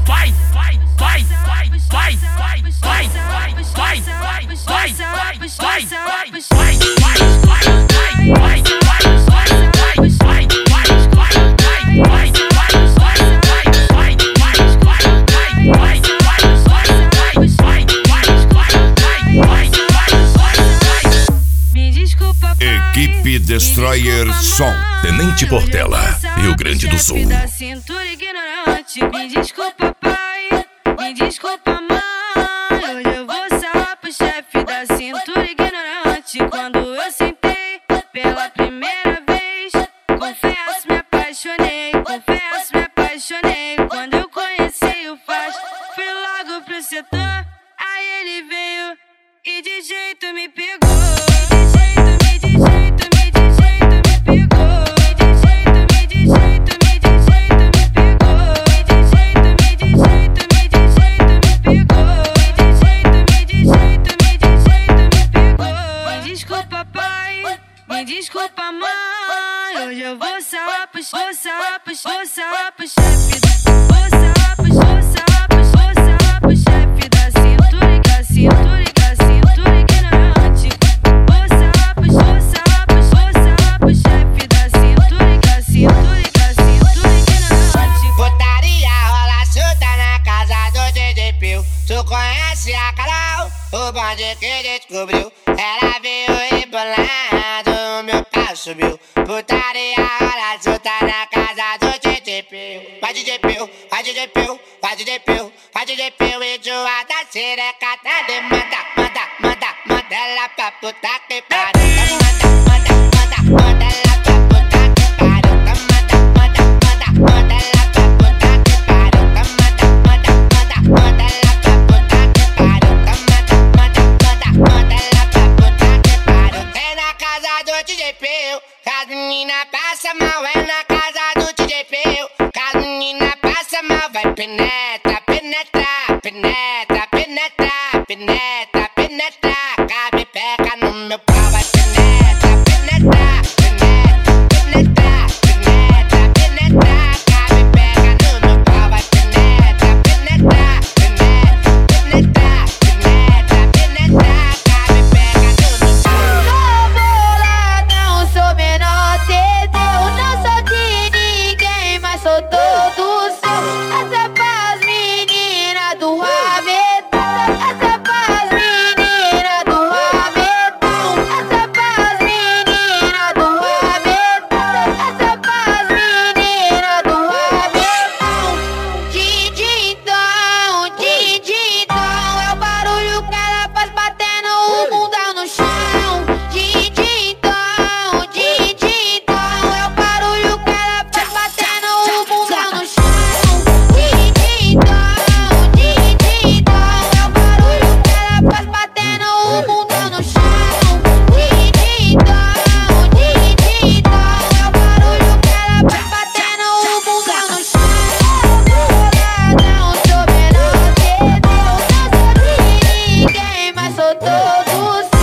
Equipe Destroyer Som, Tenente Portela, Rio Grande do Sul. Da cintura ignorante, me desculpa pai, me desculpa mãe. Hoje eu vou sarrar pro chefe da cintura ignorante. Quando eu sentei pela primeira vez, confesso me apaixonei, confesso me apaixonei. Quando eu conheci o Faz, fui logo pro setor. Aí ele veio e de jeito me pegou. Desculpa mãe, hoje eu vou sarrar pro chefe, pro chefe da cintura ignorante. Vou sarrar pro chefe da cintura ignorante. Putaria rola solta na casa do DJ Pio. Tu conhece a Carol, o bonde que descobriu. Ela veio rebolando, meu carro subiu. Putaria rola solta na casa do DJ Pio. Vai DJ Pio, vai DJ Pio, vai DJ Pio, vai DJ Pio. Enjoada xereca, tá de manda ela pra puta que pariu. Manda ela pra puta que pariu. Manda ela pra puta que pariu. Manda ela pra puta que pariu. Manda ela pra puta que pariu. É na casa do DJ Pio, que as meninas passam mal. É na casa do DJ Pio, que as meninas passam mal. Vai penetra, penetra, penetra, penetra, penetra, penetra. Cabe pega no meu pau, vai penetra, penetra, penetra, penetra, penetra, penetra. Cabe pega no meu pau, vai penetra, penetra, penetra, penetra, penetra, penetra. Cabe pega no meu pau. Sou boladão, sou menor de Deus. Não sou de ninguém, mas sou todo seu. Essa é pras meninas do rabetão. Essa é pras meninas do rabetão. Essa é pras meninas do rabetão. Essa é pras meninas do rabetão. Dindindão, dindindão, é o barulho que ela faz batendo o mundão no chão. Dindindão, dindindão, é o barulho que ela faz batendo o mundão no chão. Dindindão, dindindão, é o barulho que ela faz batendo o mundão no chão. Dindindão, dindindão, é o barulho que ela faz batendo o mundão no chão. Boladão, sou menor de Deus. Não sou de ninguém, mas sou todo seu.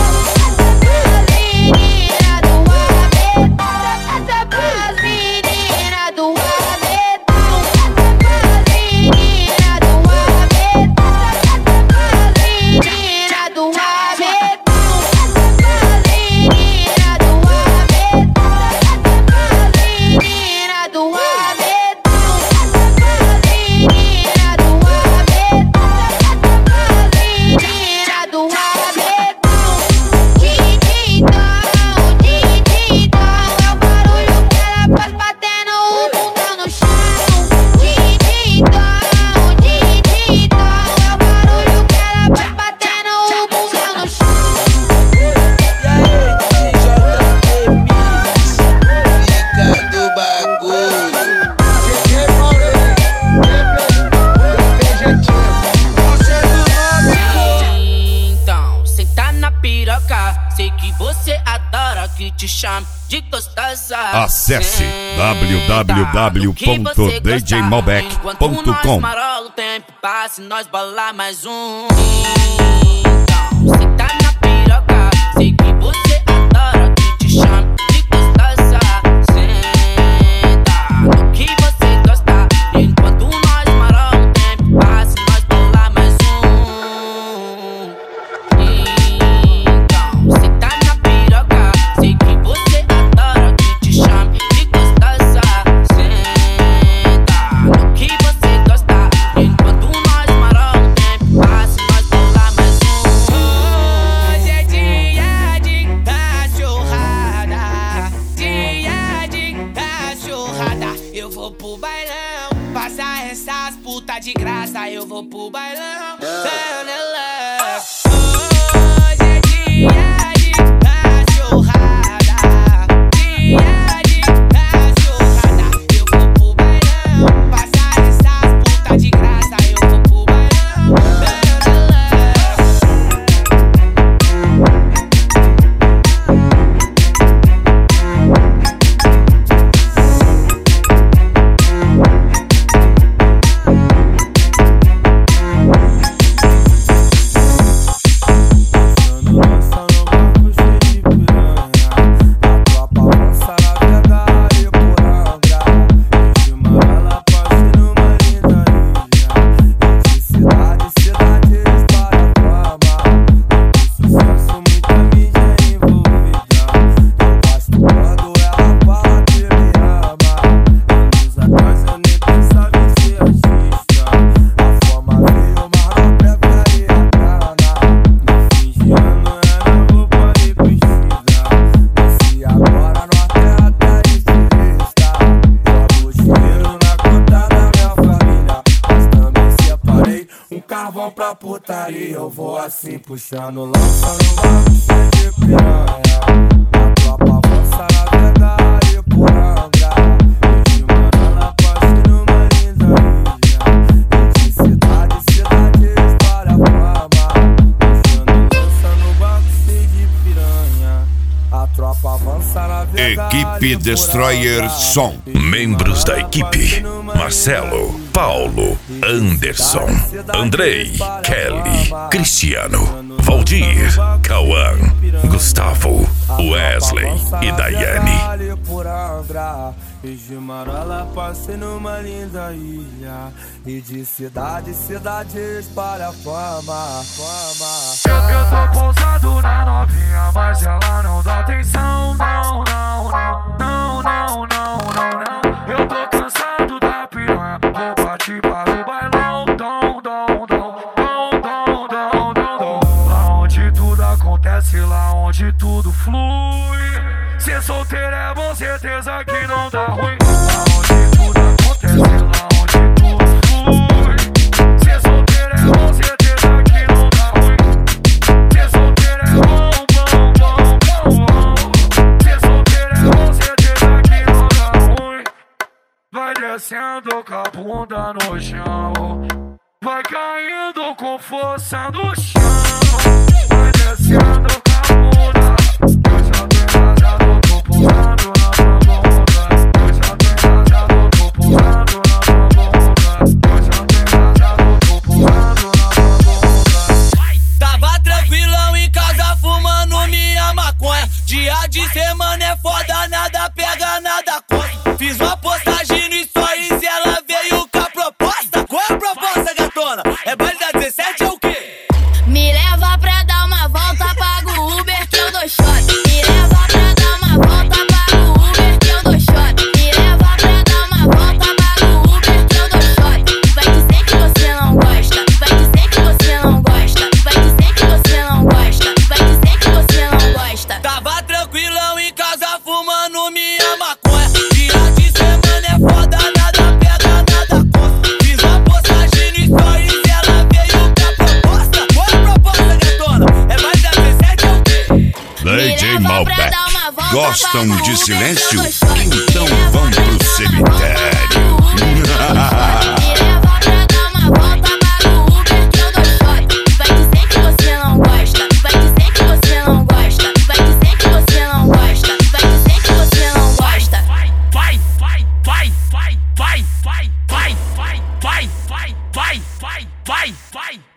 Essa é pras meninas do rabetão. Essa é pras meninas do rabetão. Essa é pras meninas do rabetão. Essa é pras meninas do rabetão. Essa é pras meninas do rabetão. Essa é pras meninas do rabetão. Essa é pras meninas do rabetão. Dindindão, dindindão, é o barulho que ela faz batendo o mundão no chão. Dindindão, dindindão, é o barulho que ela faz batendo o mundão no chão. E aí, DJ JP Mix, fica do bagulho. Então, senta na piroca. Sei que você adora que te chame de gostosa. Acesse Senta no que você www.djmalbec.com. gosta. Enquanto nós marola, o tempo passa e nós bola mais um. Então, senta na piroca. Sei que você adora que te chame de gostosa. Senta no que você gosta. Enquanto nós marola, o tempo putas de graça, eu vou pro bailão. Carvão pra putaria, eu vou assim puxando lança no barco cheio de piranha. A tropa avança na verdade por Angra. E de Manoela passe numa linda ilha. E de cidade, cidade espalha a fama. Puxando lança no barco cheio de piranha. A tropa avança na verdade. Equipe Destroyer Som. Membros da equipe: Marcelo, Paulo, Anderson, Andrei, Kelly, Cristiano, Valdir, Cauã, Gustavo, Wesley e Daiane. E de Manoela passei numa linda ilha. E de cidade, cidade espalha fama, fama. Eu tô pousado na novinha, mas ela não dá atenção. Não, não, não, não, não, não, não. Eu tô cansado da piranha, vou partir para o bailão. Dom, dom, dom, dom, dom, dom, dom. Lá onde tudo acontece, lá onde tudo flui. Ser solteiro é bom, certeza que não dá ruim. Lá onde tudo acontece, lá onde tudo flui. Ser solteiro é bom, certeza que não dá ruim. Ser solteiro é bom, bom, bom, bom, bom. Ser solteiro é bom, certeza que não dá ruim. Vai descendo com a bunda no chão, vai caindo com força no chão. Vai descendo com a bunda. Eu já tô engasado, tô pulando na tua bunda. Eu já tô engasado, tô pulando na tua bunda. Eu já tô engasado, tô pulando na tua bunda. Tava tranquilão em casa fumando minha maconha. Dia de semana é foda, nada pega, nada corre. Fiz uma postagem no Stories e ela veio com a proposta. Qual é a proposta, gatona? É baile da 17 ou o quê? Me leva pra dar uma volta, pago o Uber que eu dou shot. Me leva pra dar uma volta, pago o Uber que eu dou shot. Me leva pra dar uma volta, pago o Uber que eu dou shot. Vai dizer que você não gosta, vai dizer que você não gosta, vai dizer que você não gosta, vai dizer que você não gosta. Tava tranquilão em casa fumando minha maconha. Dia de semana é foda, nada pega, nada corre. Fiz uma postagem no Stories e ela veio com a proposta. Qual é a proposta, gatona? É baile da 17 ou o quê? DJ Malbec. Gostam de silêncio? Então vão vão pro cemitério. Me leva pra dar uma volta, pago o Uber que eu dou shot. Vai dizer que você não gosta, vai dizer que você não gosta, vai dizer que você não gosta, vai dizer que você não gosta. Vai, vai, vai, vai, vai, vai, vai, vai, vai, vai, vai, vai, vai, vai, vai.